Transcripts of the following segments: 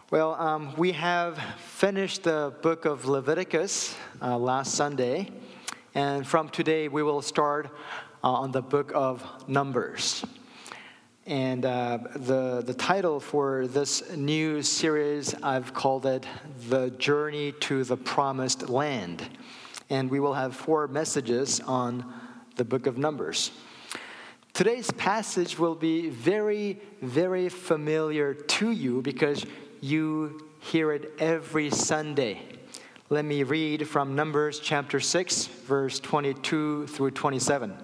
We have finished the book of Leviticus last Sunday, and from today we will start on the book of Numbers. And the title for this new series, I've called it The Journey to the Promised Land. And we will have 4 messages on the book of Numbers. Today's passage will be very, very familiar to you because you hear it every Sunday. Let me read from Numbers chapter 6, verse 22 through 27.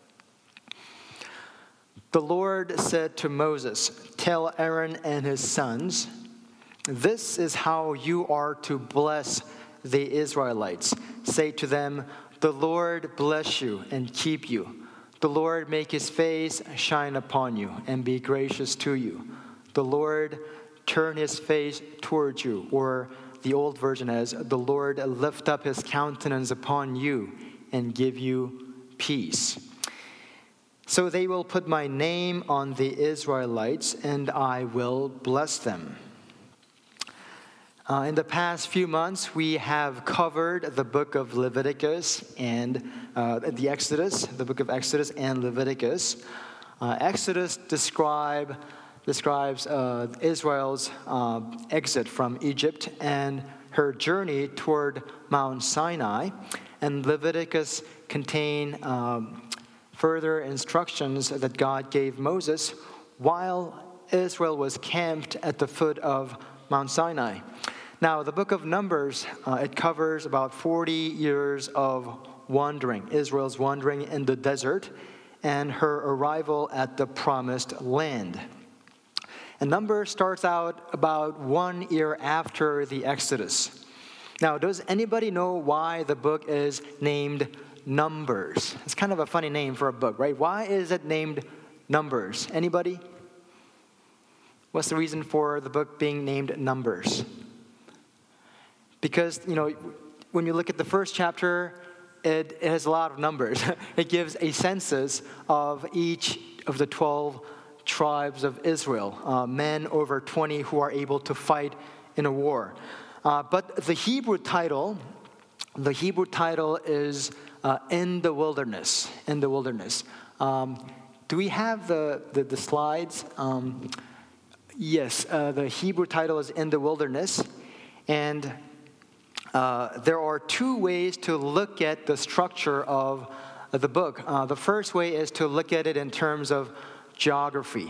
The Lord said to Moses, "Tell Aaron and his sons, this is how you are to bless the Israelites. Say to them, the Lord bless you and keep you. The Lord make his face shine upon you and be gracious to you. The Lord turn his face towards you," or the old version has, "The Lord lift up his countenance upon you and give you peace. So they will put my name on the Israelites, and I will bless them." In the past few months, we have covered the book of Leviticus and the book of Exodus and Leviticus. Exodus describes Israel's exit from Egypt and her journey toward Mount Sinai, and Leviticus contain further instructions that God gave Moses while Israel was camped at the foot of Mount Sinai. Now, the book of Numbers, it covers about 40 years of wandering, Israel's wandering in the desert, and her arrival at the promised land. And Numbers starts out about 1 year after the Exodus. Now, does anybody know why the book is named Numbers? It's kind of a funny name for a book, right? Why is it named Numbers? Anybody? What's the reason for the book being named Numbers? Because, when you look at the first chapter, it has a lot of numbers. It gives a census of each of the 12 tribes of Israel, men over 20 who are able to fight in a war. But the Hebrew title is In the Wilderness. In the Wilderness. Do we have the slides? Yes, the Hebrew title is In the Wilderness. And there are 2 ways to look at the structure of the book. The first way is to look at it in terms of geography.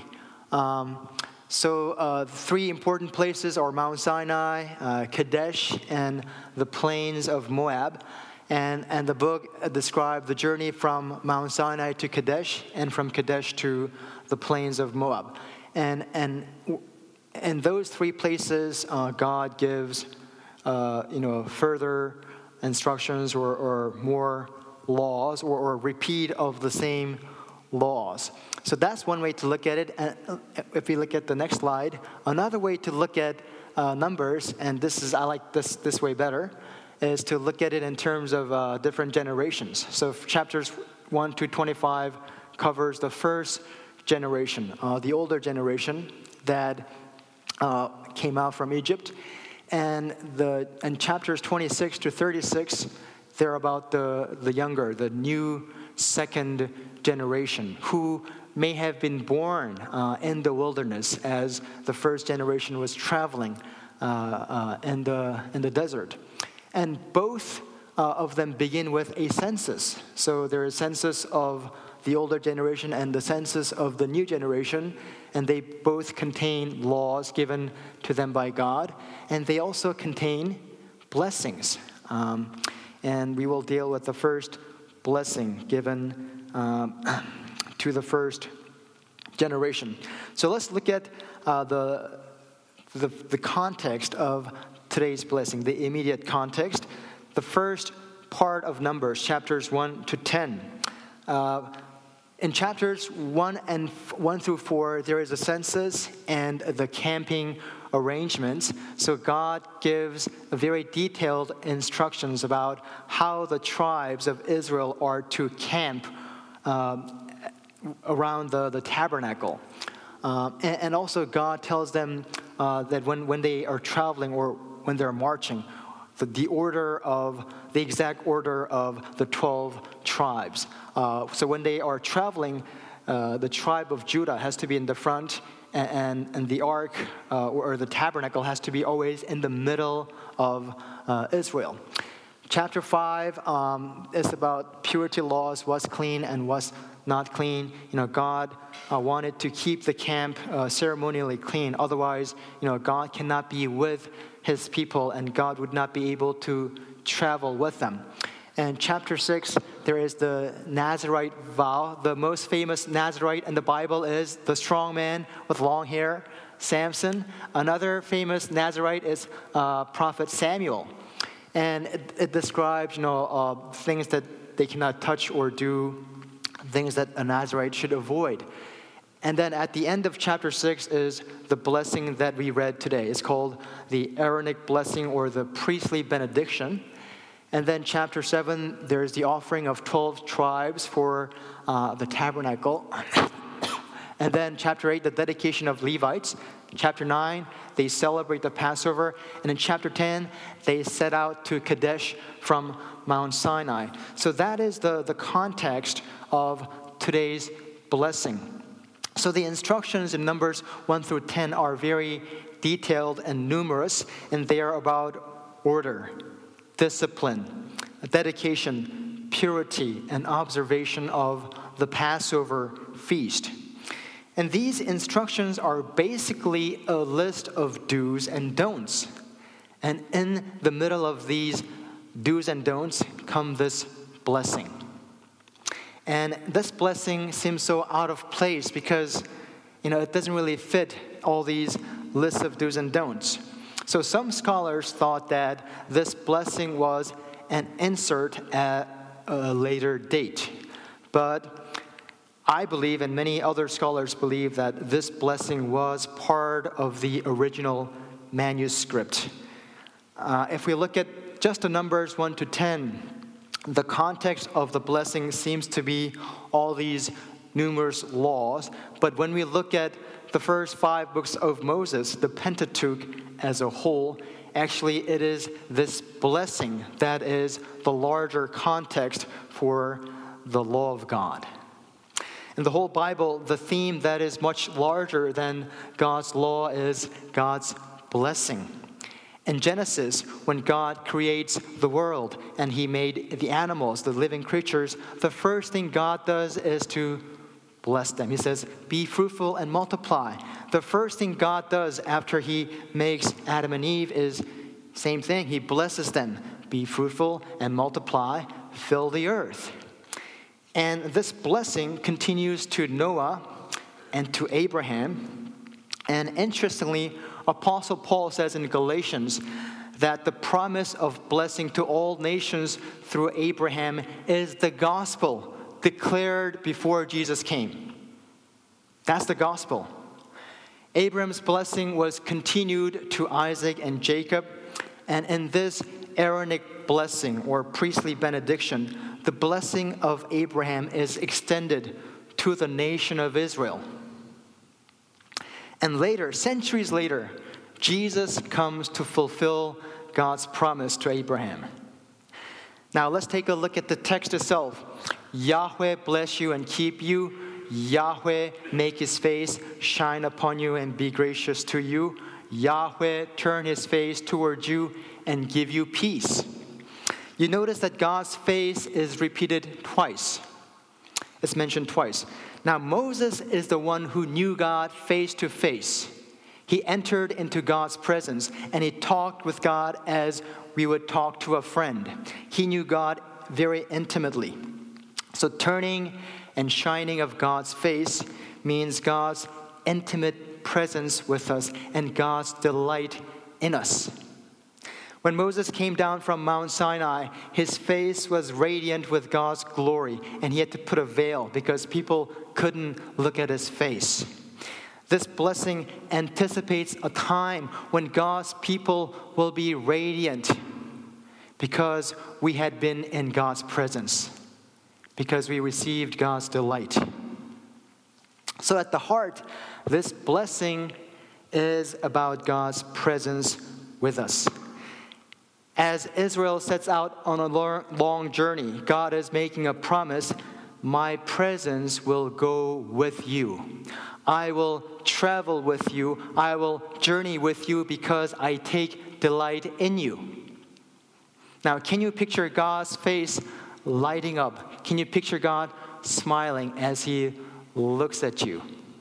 So 3 important places are Mount Sinai, Kadesh, and the plains of Moab. And the book describes the journey from Mount Sinai to Kadesh and from Kadesh to the plains of Moab. And in those 3 places, God gives further instructions or more laws or a repeat of the same laws. So that's one way to look at it. And if we look at the next slide, another way to look at Numbers, and I like this way better, is to look at it in terms of different generations. So chapters 1 to 25 covers the first generation, the older generation that came out from Egypt. And chapters 26 to 36, they're about the younger, the new second generation who may have been born in the wilderness as the first generation was traveling in the desert. And both of them begin with a census. So there is a census of the older generation and the census of the new generation, and they both contain laws given to them by God, and they also contain blessings. And we will deal with the first blessing given to the first generation. So let's look at the context of today's blessing, the immediate context. The first part of Numbers, chapters 1 to 10. In chapters 1 through 4, there is a census and the camping arrangements. So God gives very detailed instructions about how the tribes of Israel are to camp around the tabernacle. And also God tells them that when they are traveling or when they're marching, the exact order of the 12 tribes. So when they are traveling, the tribe of Judah has to be in the front, and the ark or the tabernacle has to be always in the middle of Israel. Chapter 5 is about purity laws, what's clean and what's not clean. God wanted to keep the camp ceremonially clean. Otherwise, God cannot be with his people, and God would not be able to travel with them. And chapter 6, there is the Nazirite vow. The most famous Nazirite in the Bible is the strong man with long hair, Samson. Another famous Nazirite is Prophet Samuel. And it describes, things that they cannot touch or do, things that a Nazirite should avoid. And then at the end of chapter 6 is the blessing that we read today. It's called the Aaronic blessing or the priestly benediction. And then chapter 7, there's the offering of 12 tribes for the tabernacle. And then chapter 8, the dedication of Levites. Chapter 9, they celebrate the Passover. And in chapter 10, they set out to Kadesh from Mount Sinai. So that is the context of today's blessing. So the instructions in Numbers 1 through 10 are very detailed and numerous, and they are about order, discipline, dedication, purity, and observation of the Passover feast. And these instructions are basically a list of do's and don'ts. And in the middle of these do's and don'ts come this blessing. And this blessing seems so out of place because, it doesn't really fit all these lists of do's and don'ts. So some scholars thought that this blessing was an insert at a later date. But I believe, and many other scholars believe, that this blessing was part of the original manuscript. If we look at just the Numbers 1 to 10, the context of the blessing seems to be all these numerous laws. But when we look at the first 5 books of Moses, the Pentateuch as a whole, actually it is this blessing that is the larger context for the law of God. In the whole Bible, the theme that is much larger than God's law is God's blessing. In Genesis, when God creates the world and he made the animals, the living creatures, the first thing God does is to bless them. He says, be fruitful and multiply. The first thing God does after he makes Adam and Eve is same thing. He blesses them. Be fruitful and multiply, fill the earth. And this blessing continues to Noah and to Abraham. And interestingly, Apostle Paul says in Galatians that the promise of blessing to all nations through Abraham is the gospel declared before Jesus came. That's the gospel. Abraham's blessing was continued to Isaac and Jacob. And in this Aaronic blessing or priestly benediction, the blessing of Abraham is extended to the nation of Israel. And later, centuries later, Jesus comes to fulfill God's promise to Abraham. Now let's take a look at the text itself. Yahweh bless you and keep you. Yahweh make his face shine upon you and be gracious to you. Yahweh turn his face toward you and give you peace. You notice that God's face is repeated twice. It's mentioned twice. Now, Moses is the one who knew God face to face. He entered into God's presence and he talked with God as we would talk to a friend. He knew God very intimately. So turning and shining of God's face means God's intimate presence with us and God's delight in us. When Moses came down from Mount Sinai, his face was radiant with God's glory, and he had to put a veil because people couldn't look at his face. This blessing anticipates a time when God's people will be radiant because we had been in God's presence, because we received God's delight. So at the heart, this blessing is about God's presence with us. As Israel sets out on a long journey, God is making a promise: my presence will go with you. I will travel with you. I will journey with you because I take delight in you. Now, can you picture God's face lighting up? Can you picture God smiling as He looks at you?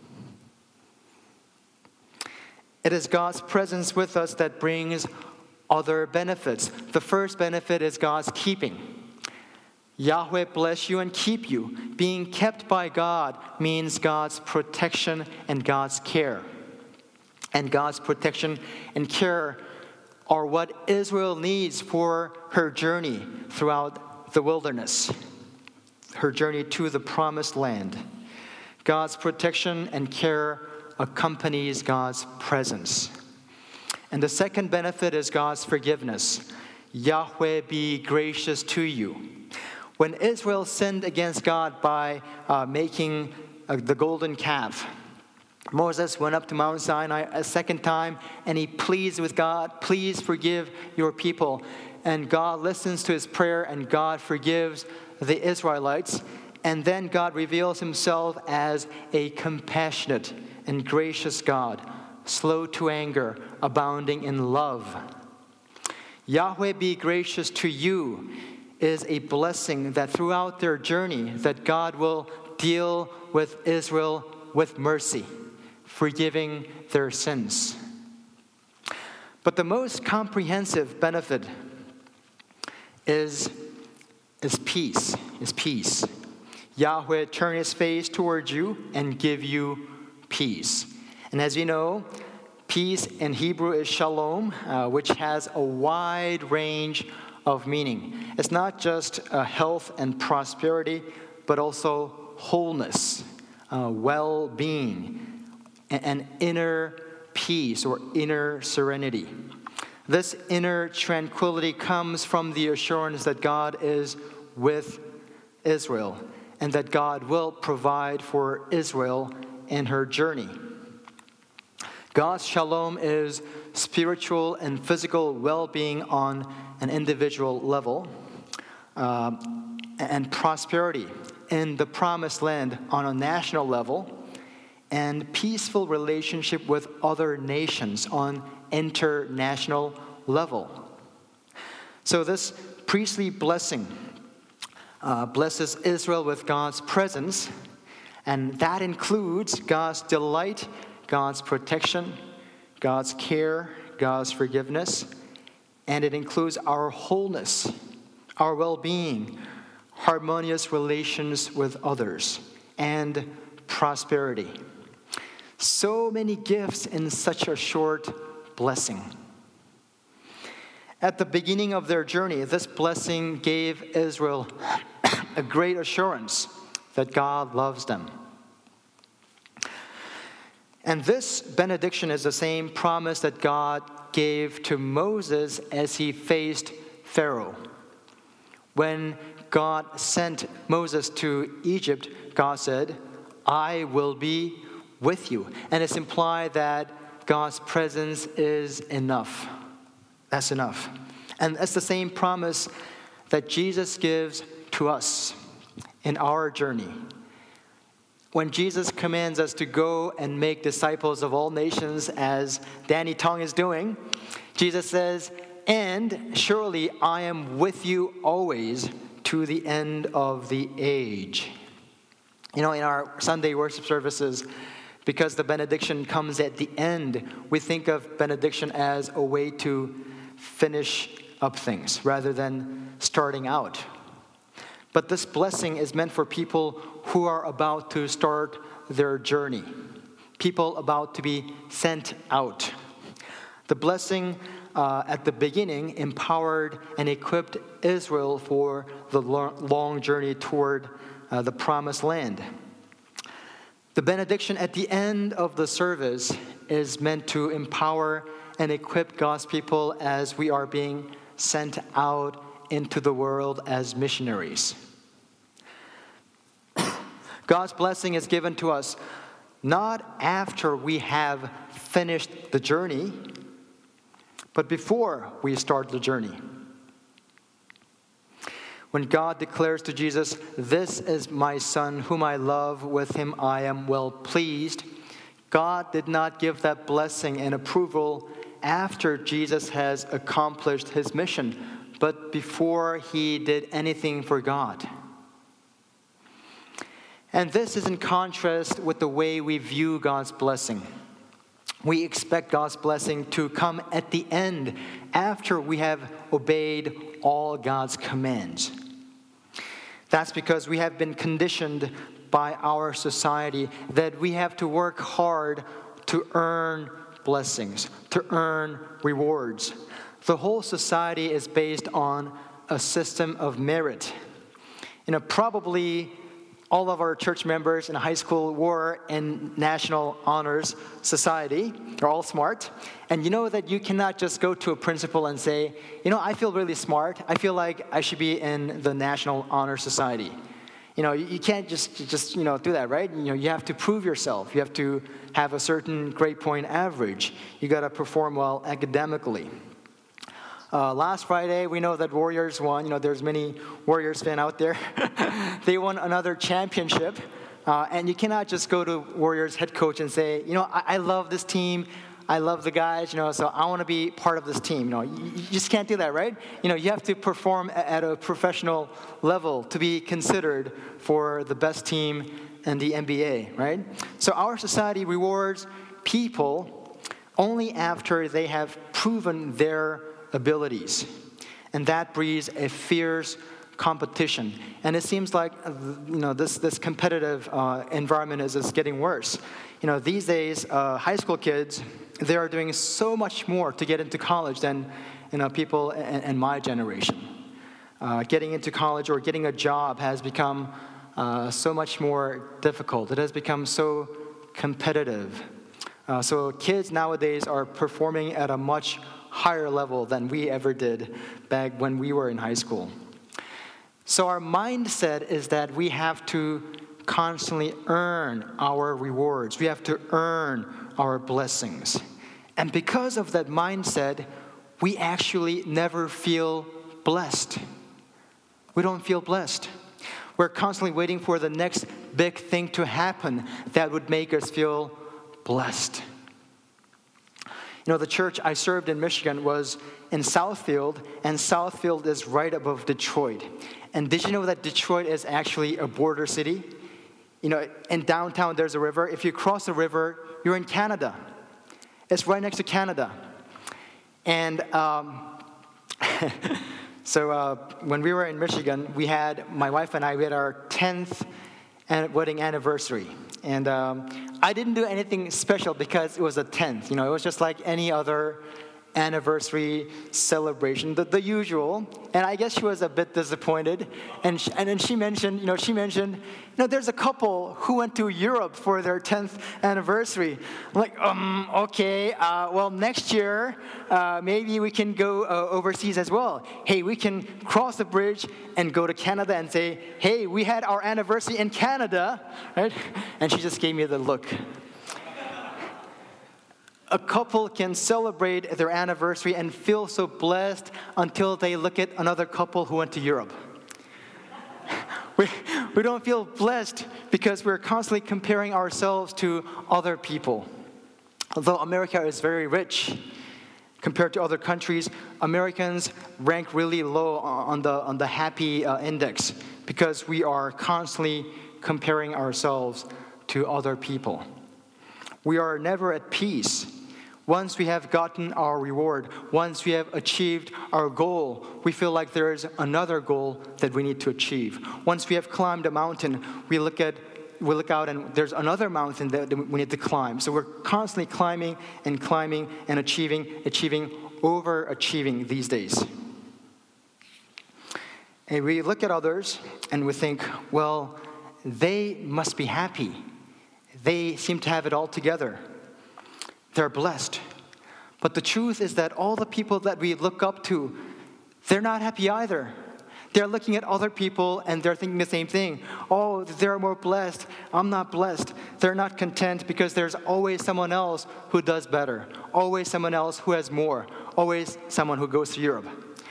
It is God's presence with us that brings other benefits. The first benefit is God's keeping. Yahweh bless you and keep you. Being kept by God means God's protection and God's care. And God's protection and care are what Israel needs for her journey throughout the wilderness, her journey to the promised land. God's protection and care accompanies God's presence. And the second benefit is God's forgiveness. Yahweh be gracious to you. When Israel sinned against God by making the golden calf, Moses went up to Mount Sinai a second time and he pleads with God, please forgive your people. And God listens to his prayer and God forgives the Israelites. And then God reveals himself as a compassionate and gracious God, slow to anger, abounding in love. Yahweh be gracious to you is a blessing that throughout their journey that God will deal with Israel with mercy, forgiving their sins. But the most comprehensive benefit is peace. Yahweh turn his face towards you and give you peace. And as you know, peace in Hebrew is shalom, which has a wide range of meaning. It's not just health and prosperity, but also wholeness, well-being, and inner peace or inner serenity. This inner tranquility comes from the assurance that God is with Israel and that God will provide for Israel in her journey. God's shalom is spiritual and physical well-being on an individual level, and prosperity in the promised land on a national level, and peaceful relationship with other nations on international level. So this priestly blessing blesses Israel with God's presence, and that includes God's delight, God's protection, God's care, God's forgiveness, and it includes our wholeness, our well-being, harmonious relations with others, and prosperity. So many gifts in such a short blessing. At the beginning of their journey, this blessing gave Israel a great assurance that God loves them. And this benediction is the same promise that God gave to Moses as he faced Pharaoh. When God sent Moses to Egypt, God said, I will be with you. And it's implied that God's presence is enough. That's enough. And that's the same promise that Jesus gives to us in our journey. When Jesus commands us to go and make disciples of all nations, as Danny Tong is doing, Jesus says, and surely I am with you always to the end of the age. You know, in our Sunday worship services, because the benediction comes at the end, we think of benediction as a way to finish up things rather than starting out. But this blessing is meant for people who are about to start their journey, people about to be sent out. The blessing at the beginning empowered and equipped Israel for the long journey toward the promised land. The benediction at the end of the service is meant to empower and equip God's people as we are being sent out into the world as missionaries. God's blessing is given to us not after we have finished the journey, but before we start the journey. When God declares to Jesus, "This is my Son whom I love, with him I am well pleased," God did not give that blessing and approval after Jesus has accomplished his mission, but before he did anything for God. And this is in contrast with the way we view God's blessing. We expect God's blessing to come at the end, after we have obeyed all God's commands. That's because we have been conditioned by our society that we have to work hard to earn blessings, to earn rewards. The whole society is based on a system of merit. Probably all of our church members in high school were in National Honors Society. They're all smart. And you know that you cannot just go to a principal and say, I feel really smart. I feel like I should be in the National Honor Society. You can't just do that, right? You have to prove yourself. You have to have a certain grade point average. You got to perform well academically. Last Friday, we know that Warriors won. There's many Warriors fans out there. They won another championship. And you cannot just go to Warriors head coach and say, I love this team. I love the guys, so I want to be part of this team. You just can't do that, right? You have to perform at a professional level to be considered for the best team in the NBA, right? So our society rewards people only after they have proven their abilities. And that breeds a fierce competition. And it seems like, this competitive environment is getting worse. These days, high school kids, they are doing so much more to get into college than people in my generation. Getting into college or getting a job has become so much more difficult. It has become so competitive. So kids nowadays are performing at a much higher level than we ever did back when we were in high school. So our mindset is that we have to constantly earn our rewards. We have to earn our blessings. And because of that mindset, we actually never feel blessed. We don't feel blessed. We're constantly waiting for the next big thing to happen that would make us feel blessed. The church I served in Michigan was in Southfield, and Southfield is right above Detroit. And did you know that Detroit is actually a border city? In downtown there's a river. If you cross the river, you're in Canada. It's right next to Canada. And so when we were in Michigan, my wife and I, we had our 10th wedding anniversary. And I didn't do anything special because it was a 10th. It was just like any other anniversary celebration, the usual. And I guess she was a bit disappointed. And then she mentioned, there's a couple who went to Europe for their 10th anniversary. I'm like, okay, well, next year, maybe we can go overseas as well. Hey, we can cross the bridge and go to Canada and say, hey, we had our anniversary in Canada, right? And she just gave me the look. A couple can celebrate their anniversary and feel so blessed until they look at another couple who went to Europe. We don't feel blessed because we're constantly comparing ourselves to other people. Although America is very rich compared to other countries, Americans rank really low on the happy index because we are constantly comparing ourselves to other people. We are never at peace. Once we have gotten our reward, once we have achieved our goal, we feel like there is another goal that we need to achieve. Once we have climbed a mountain, we look out and there's another mountain that we need to climb. So we're constantly climbing and achieving, overachieving these days. And we look at others and we think, well, they must be happy. They seem to have it all together. They're blessed. But the truth is that all the people that we look up to, they're not happy either. They're looking at other people and they're thinking the same thing. Oh, they're more blessed. I'm not blessed. They're not content because there's always someone else who does better. Always someone else who has more. Always someone who goes to Europe.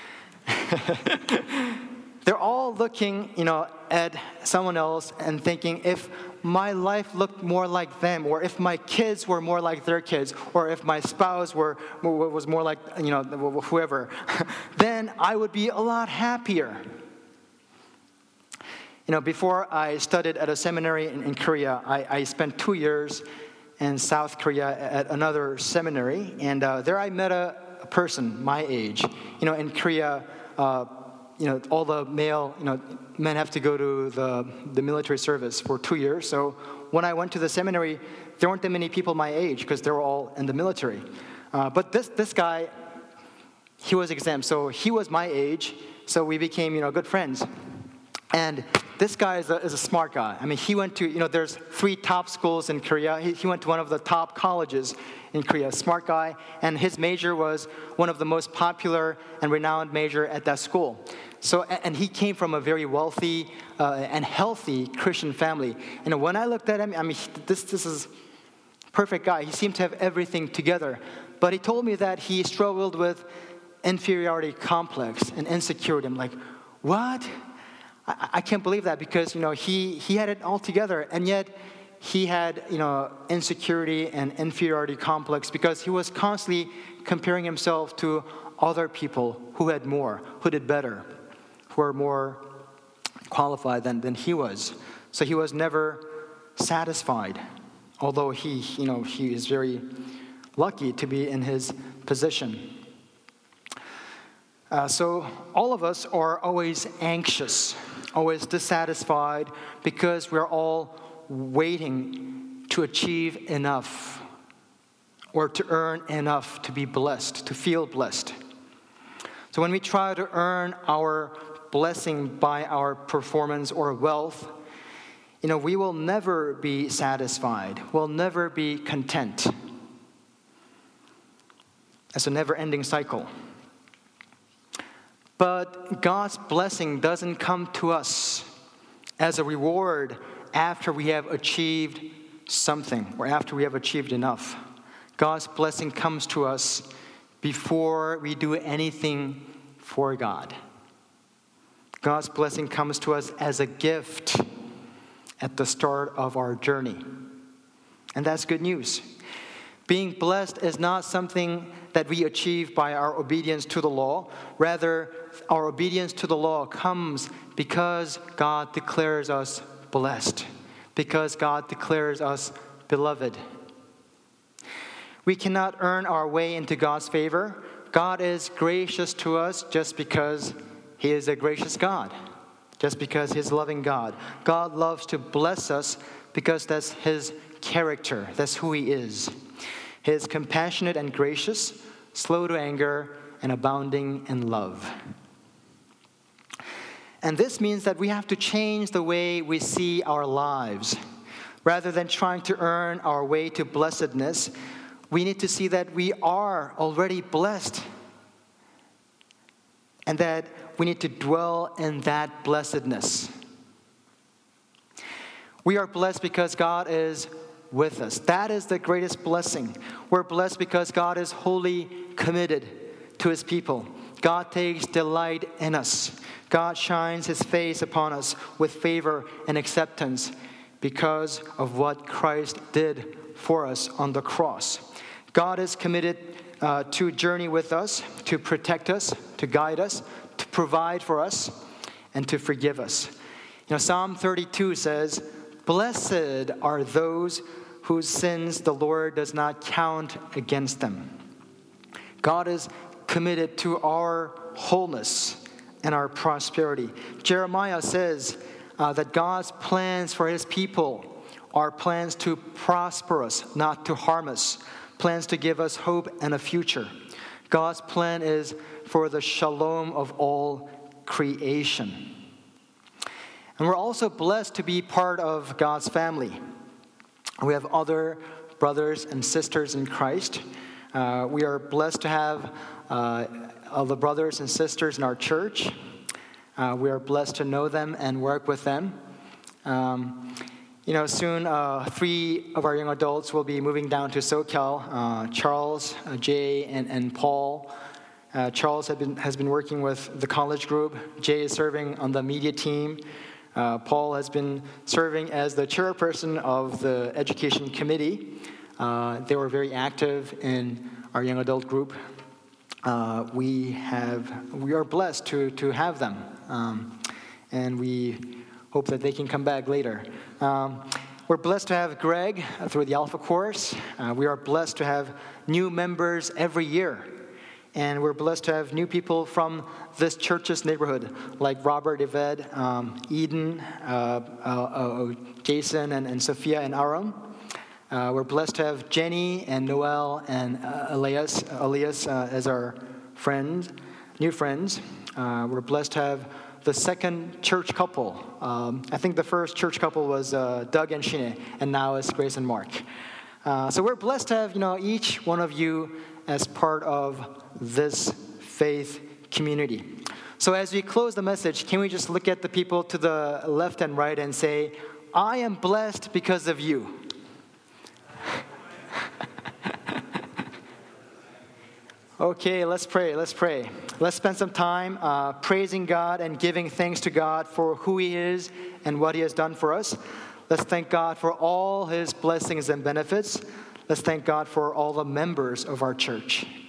They're all looking, at someone else and thinking, if my life looked more like them, or if my kids were more like their kids, or if my spouse was more like, whoever, then I would be a lot happier. Before I studied at a seminary in Korea, I spent 2 years in South Korea at another seminary, and there I met a person my age. In Korea, all the male, men have to go to the military service for 2 years. So when I went to the seminary, there weren't that many people my age because they were all in the military. But this guy, he was exempt, so he was my age. So we became, good friends. And this guy is a smart guy. I mean, he went to, there's 3 top schools in Korea. He went to one of the top colleges in Korea, smart guy. And his major was one of the most popular and renowned major at that school. So, and he came from a very wealthy and healthy Christian family. And when I looked at him, this is perfect guy. He seemed to have everything together. But he told me that he struggled with inferiority complex and insecurity. I'm like, what? I can't believe that because, he had it all together. And yet he had, insecurity and inferiority complex because he was constantly comparing himself to other people who had more, who did better, who were more qualified than he was. So he was never satisfied, although he is very lucky to be in his position. So all of us are always anxious, always dissatisfied, because we're all waiting to achieve enough or to earn enough to be blessed, to feel blessed. So when we try to earn our blessing by our performance or wealth, we will never be satisfied. We'll never be content. It's a never-ending cycle. But God's blessing doesn't come to us as a reward after we have achieved something or after we have achieved enough. God's blessing comes to us before we do anything for God. God's blessing comes to us as a gift at the start of our journey. And that's good news. Being blessed is not something that we achieve by our obedience to the law. Rather, our obedience to the law comes because God declares us blessed, because God declares us beloved. We cannot earn our way into God's favor. God is gracious to us just because He is a gracious God, just because He's a loving God. God loves to bless us because that's His character, that's who He is. He is compassionate and gracious, slow to anger, and abounding in love. And this means that we have to change the way we see our lives. Rather than trying to earn our way to blessedness, we need to see that we are already blessed and that we need to dwell in that blessedness. We are blessed because God is with us. That is the greatest blessing. We're blessed because God is wholly committed to His people. God takes delight in us. God shines His face upon us with favor and acceptance because of what Christ did for us on the cross. God is committed to journey with us, to protect us, to guide us, to provide for us, and to forgive us. Psalm 32 says, "Blessed are those whose sins the Lord does not count against them." God is committed to our wholeness and our prosperity. Jeremiah says that God's plans for His people are plans to prosper us, not to harm us, plans to give us hope and a future. God's plan is for the shalom of all creation. And we're also blessed to be part of God's family. We have other brothers and sisters in Christ. We are blessed to have the brothers and sisters in our church. We are blessed to know them and work with them. Soon 3 of our young adults will be moving down to SoCal. Charles, Jay, and Paul. Charles has been working with the college group. Jay is serving on the media team. Paul has been serving as the chairperson of the education committee. They were very active in our young adult group. We are blessed to have them, and we hope that they can come back later. We're blessed to have Greg through the Alpha course. We are blessed to have new members every year. And we're blessed to have new people from this church's neighborhood, like Robert, Yvette, Eden, Jason, and Sophia, and Aaron. We're blessed to have Jenny and Noel and Elias as our friends, new friends. We're blessed to have the second church couple. I think the first church couple was Doug and Shine, and now it's Grace and Mark. So we're blessed to have each one of you as part of this faith community. So as we close the message, can we just look at the people to the left and right and say, I am blessed because of you. Okay, let's pray. Let's spend some time praising God and giving thanks to God for who He is and what He has done for us. Let's thank God for all His blessings and benefits. Let's thank God for all the members of our church.